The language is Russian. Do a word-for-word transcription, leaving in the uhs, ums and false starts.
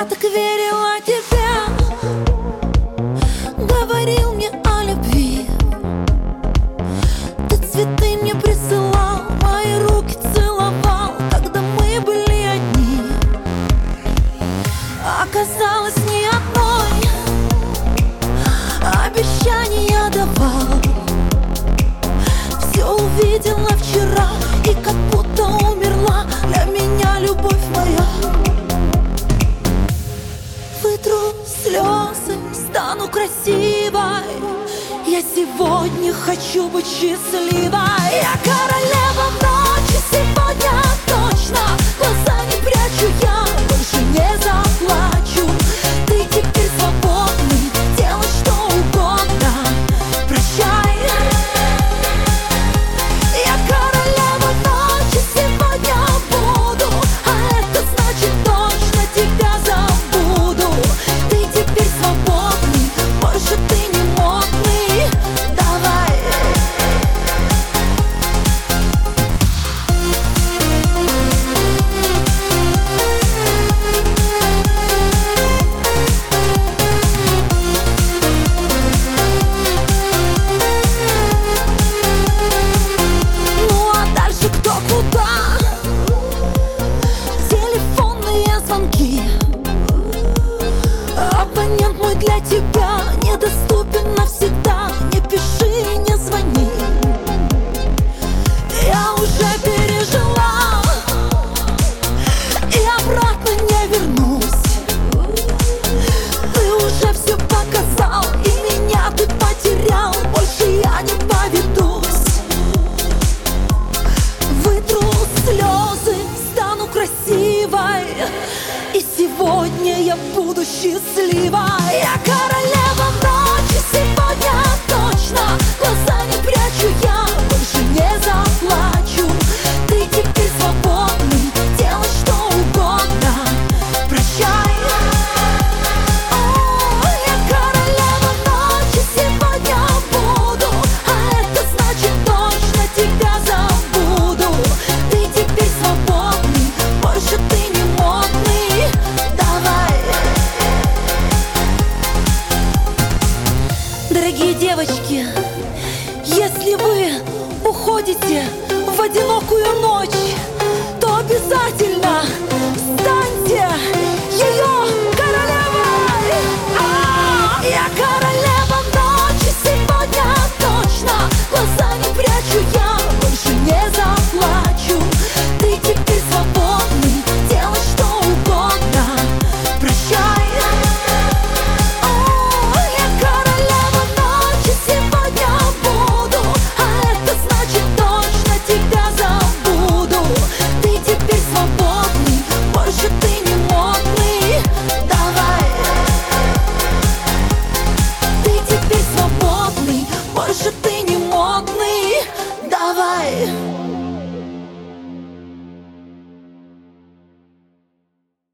так верила тебе, говорил мне о любви. Ты цветы мне присылал, мои руки целовал, когда мы были одни. Оказалось, ни одной обещания давал. Все увидела вчера и как будто умерла для меня любовь моя. Вытру слезы, стану красивой. Я сегодня хочу быть счастливой. Я королева ночи, сегодня точно. Глаза не прячу, я больше не заплачу. Ты теперь свободный, делай что угодно. Прощай. Я королева ночи, сегодня буду, а это значит точно тебя забуду. Ты теперь свободный, больше ты не модный. Давай. Ну а дальше кто куда? Телефонные звонки. Абонент мой для тебя недоступен навсегда. Не пиши, не звони. Я уже пережила и обратно не вернусь. Ты уже все показал, и меня ты потерял. Больше я не поведусь. Вытру слезы, стану красивой. И сегодня я буду счастлива. Я королева ночи, сегодня точно. Глаза не прячу, я больше не заплачу. Ты теперь свободный, делай что угодно. Прощай. О, я королева ночи, сегодня буду, а это значит точно тебя забуду. Ты теперь свободный, больше ты не модный. Давай. Дорогие девочки, если вы уходите в одинокую ночь,